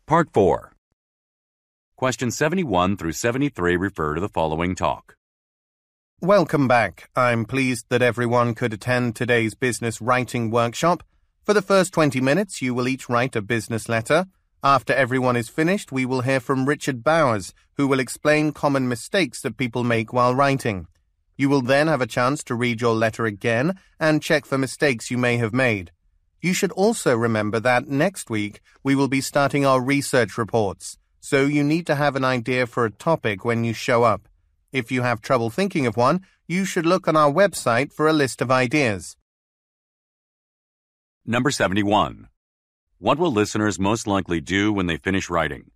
Part 4. Questions 71 through 73 refer to the following talk. Welcome back. I'm pleased that everyone could attend today's business writing workshop. For the first 20 minutes, you will each write a business letter. After everyone is finished, we will hear from Richard Bowers, who will explain common mistakes that people make while writing. You will then have a chance to read your letter again and check for mistakes you may have made. You should also remember that next week we will be starting our research reports, so you need to have an idea for a topic when you show up. If you have trouble thinking of one, you should look on our website for a list of ideas. Number 71. What will listeners most likely do when they finish writing?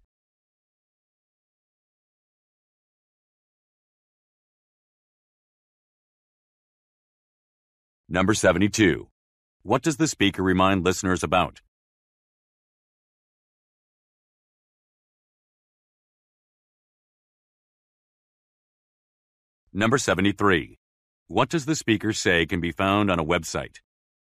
Number 72. What does the speaker remind listeners about? Number 73. What does the speaker say can be found on a website?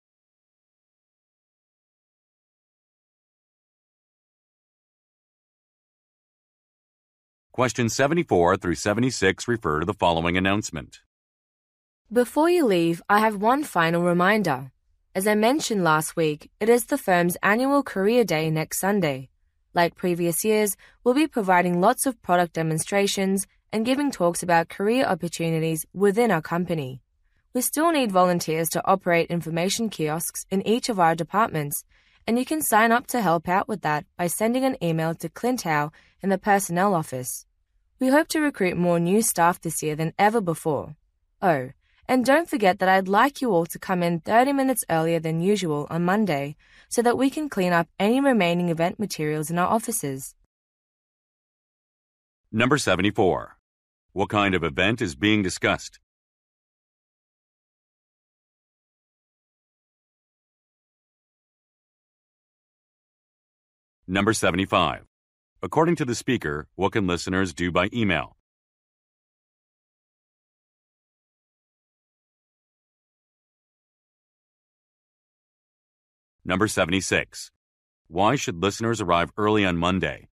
Questions 74 through 76 refer to the following announcement. Before you leave, I have one final reminder. As I mentioned last week, it is the firm's annual Career Day next Sunday. Like previous years, we'll be providing lots of product demonstrations and giving talks about career opportunities within our company. We still need volunteers to operate information kiosks in each of our departments, and you can sign up to help out with that by sending an email to Clint Howe in the personnel office. We hope to recruit more new staff this year than ever before. Oh, and don't forget that I'd like you all to come in 30 minutes earlier than usual on Monday so that we can clean up any remaining event materials in our offices. Number 74. What kind of event is being discussed? Number 75. According to the speaker, what can listeners do by email? Number 76. Why should listeners arrive early on Monday?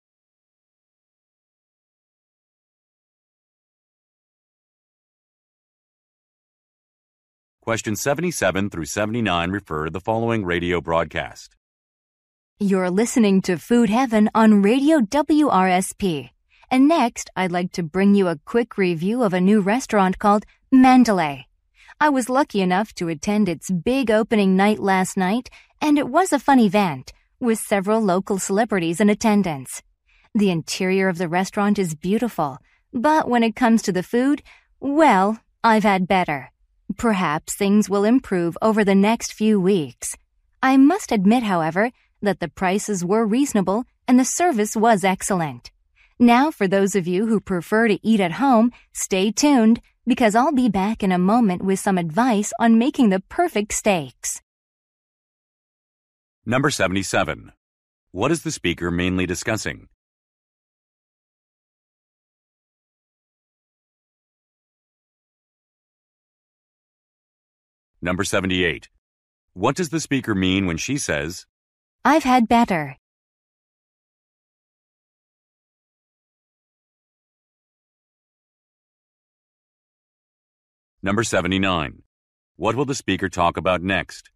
Questions 77 through 79 refer to the following radio broadcast. You're listening to Food Heaven on Radio WRSP. And next, I'd like to bring you a quick review of a new restaurant called Mandalay. I was lucky enough to attend its big opening night last night, and it was a fun event, with several local celebrities in attendance. The interior of the restaurant is beautiful, but when it comes to the food, well, I've had better. Perhaps things will improve over the next few weeks. I must admit, however, that the prices were reasonable and the service was excellent. Now, for those of you who prefer to eat at home, stay tuned, because I'll be back in a moment with some advice on making the perfect steaks. Number 77. What is the speaker mainly discussing? Number 78. What does the speaker mean when she says, I've had better? Number 79. What will the speaker talk about next?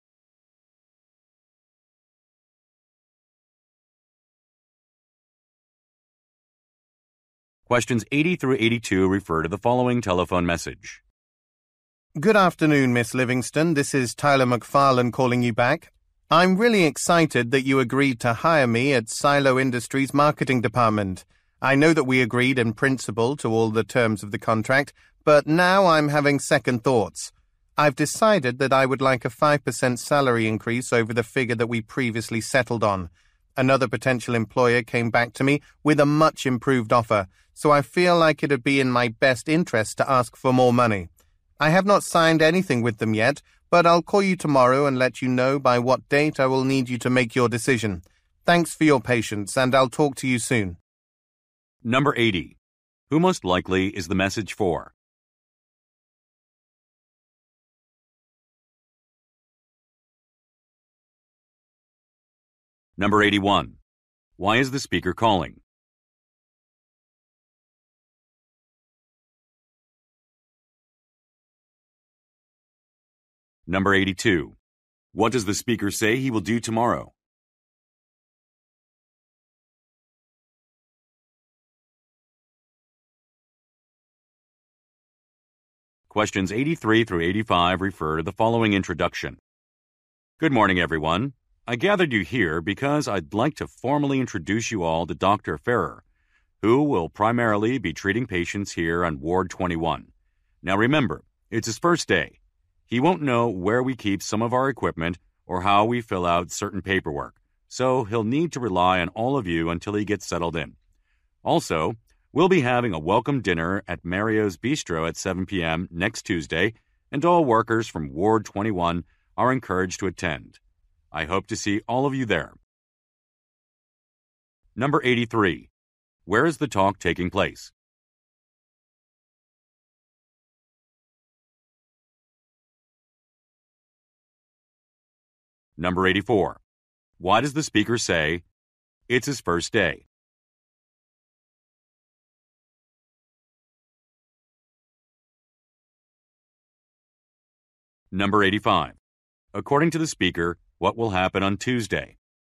Questions 80 through 82 refer to the following telephone message. Good afternoon, Miss Livingston. This is Tyler McFarlane calling you back. I'm really excited that you agreed to hire me at Silo Industries Marketing Department. I know that we agreed in principle to all the terms of the contract, but now I'm having second thoughts. I've decided that I would like a 5% salary increase over the figure that we previously settled on. Another potential employer came back to me with a much improved offer, so I feel like it'd be in my best interest to ask for more money. I have not signed anything with them yet, but I'll call you tomorrow and let you know by what date I will need you to make your decision. Thanks for your patience, and I'll talk to you soon. Number 80. Who most likely is the message for? Number 81. Why is the speaker calling? Number 82. What does the speaker say he will do tomorrow? Questions 83 through 85 refer to the following introduction. Good morning, everyone. I gathered you here because I'd like to formally introduce you all to Dr. Ferrer, who will primarily be treating patients here on Ward 21. Now remember, it's his first day. He won't know where we keep some of our equipment or how we fill out certain paperwork, so he'll need to rely on all of you until he gets settled in. Also, we'll be having a welcome dinner at Mario's Bistro at 7 p.m. next Tuesday, and all workers from Ward 21 are encouraged to attend. I hope to see all of you there. Number 83. Where is the talk taking place? Number 84. Why does the speaker say, it's his first day? Number 85. According to the speaker, what will happen on Tuesday?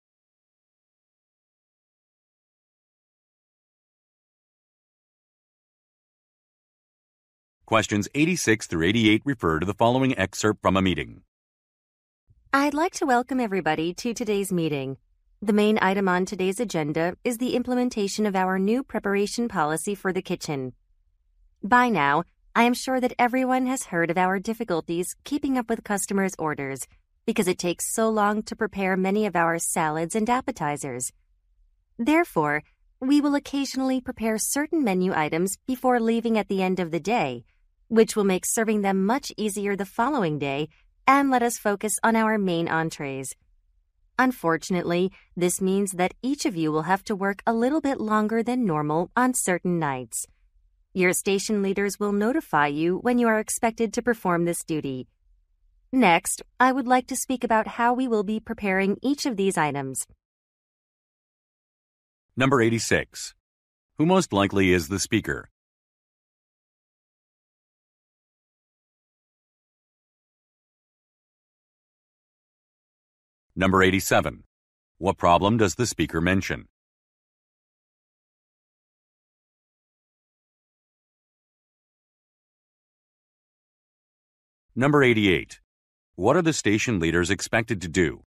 Questions 86 through 88 refer to the following excerpt from a meeting. I'd like to welcome everybody to today's meeting. The main item on today's agenda is the implementation of our new preparation policy for the kitchen. By now, I am sure that everyone has heard of our difficulties keeping up with customers' orders because it takes so long to prepare many of our salads and appetizers. Therefore, we will occasionally prepare certain menu items before leaving at the end of the day, which will make serving them much easier the following day and let us focus on our main entrees. Unfortunately, this means that each of you will have to work a little bit longer than normal on certain nights. Your station leaders will notify you when you are expected to perform this duty. Next, I would like to speak about how we will be preparing each of these items. Number 86. Who most likely is the speaker? Number 87. What problem does the speaker mention? Number 88. What are the station leaders expected to do?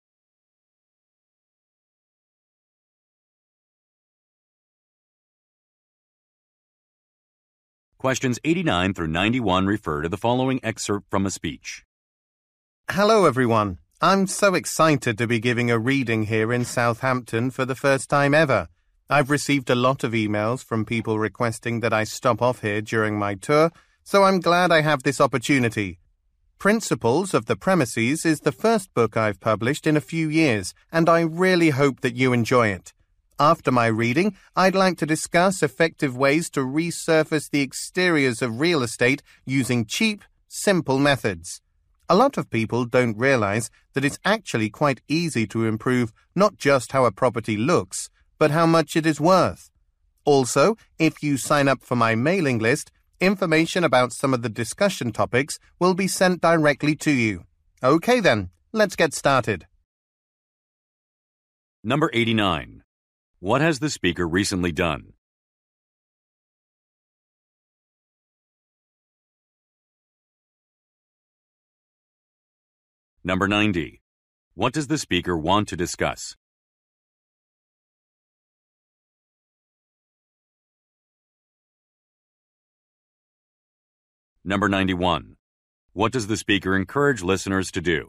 Questions 89 through 91 refer to the following excerpt from a speech. Hello, everyone. I'm so excited to be giving a reading here in Southampton for the first time ever. I've received a lot of emails from people requesting that I stop off here during my tour, so I'm glad I have this opportunity. Principles of the Premises is the first book I've published in a few years, and I really hope that you enjoy it. After my reading, I'd like to discuss effective ways to resurface the exteriors of real estate using cheap, simple methods. A lot of people don't realize that it's actually quite easy to improve not just how a property looks, but how much it is worth. Also, if you sign up for my mailing list, information about some of the discussion topics will be sent directly to you. Okay then, let's get started. Number 89. What has the speaker recently done? Number 90. What does the speaker want to discuss? Number 91. What does the speaker encourage listeners to do?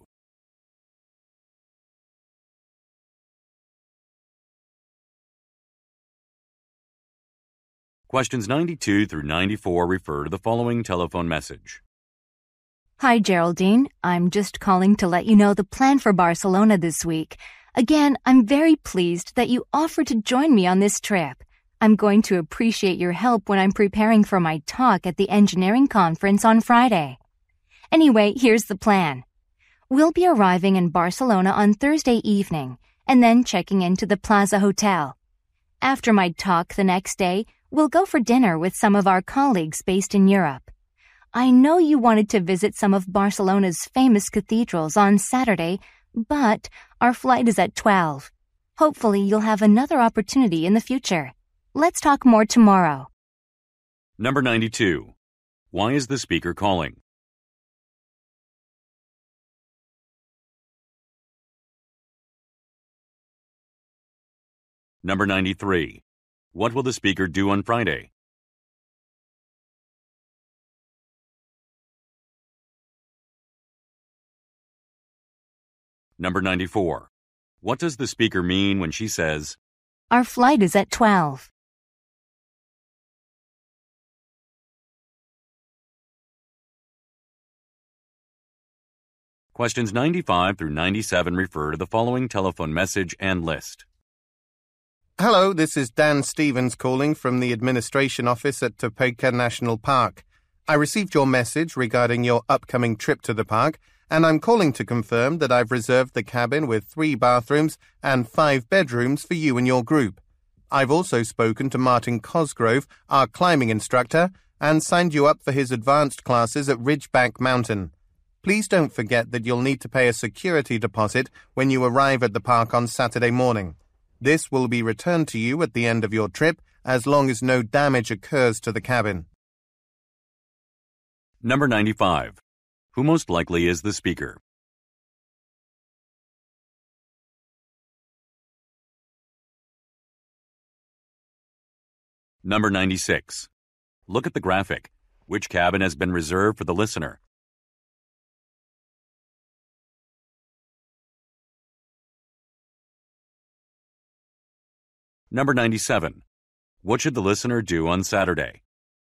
Questions 92 through 94 refer to the following telephone message. Hi, Geraldine. I'm just calling to let you know the plan for Barcelona this week. Again, I'm very pleased that you offered to join me on this trip. I'm going to appreciate your help when I'm preparing for my talk at the engineering conference on Friday. Anyway, here's the plan. We'll be arriving in Barcelona on Thursday evening and then checking into the Plaza Hotel. After my talk the next day, we'll go for dinner with some of our colleagues based in Europe. I know you wanted to visit some of Barcelona's famous cathedrals on Saturday, but our flight is at 12. Hopefully you'll have another opportunity in the future. Let's talk more tomorrow. Number 92. Why is the speaker calling? Number 93. What will the speaker do on Friday? Number 94. What does the speaker mean when she says, Our flight is at 12. Questions 95 through 97 refer to the following telephone message and list. Hello, this is Dan Stevens calling from the administration office at Topeka National Park. I received your message regarding your upcoming trip to the park, and I'm calling to confirm that I've reserved the cabin with 3 bathrooms and 5 bedrooms for you and your group. I've also spoken to Martin Cosgrove, our climbing instructor, and signed you up for his advanced classes at Ridgeback Mountain. Please don't forget that you'll need to pay a security deposit when you arrive at the park on Saturday morning. This will be returned to you at the end of your trip as long as no damage occurs to the cabin. Number 95. Who most likely is the speaker? Number 96. Look at the graphic. Which cabin has been reserved for the listener? Number 97. What should the listener do on Saturday?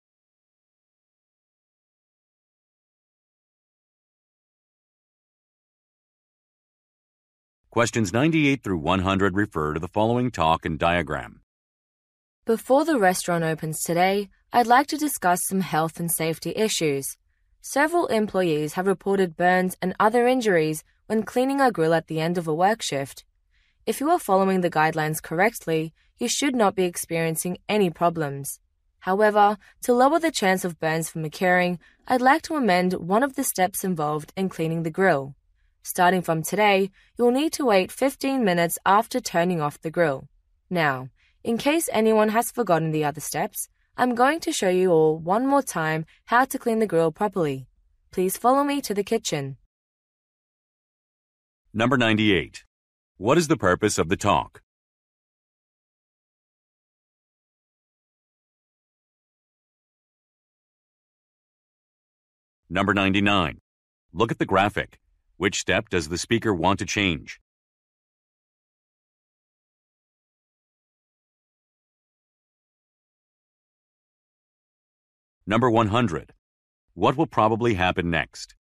Questions 98 through 100 refer to the following talk and diagram. Before the restaurant opens today, I'd like to discuss some health and safety issues. Several employees have reported burns and other injuries when cleaning a grill at the end of a work shift. If you are following the guidelines correctly, you should not be experiencing any problems. However, to lower the chance of burns from occurring, I'd like to amend one of the steps involved in cleaning the grill. Starting from today, you'll need to wait 15 minutes after turning off the grill. Now, in case anyone has forgotten the other steps, I'm going to show you all one more time how to clean the grill properly. Please follow me to the kitchen. Number 98. What is the purpose of the talk? Number 99. Look at the graphic. Which step does the speaker want to change? Number 100. What will probably happen next?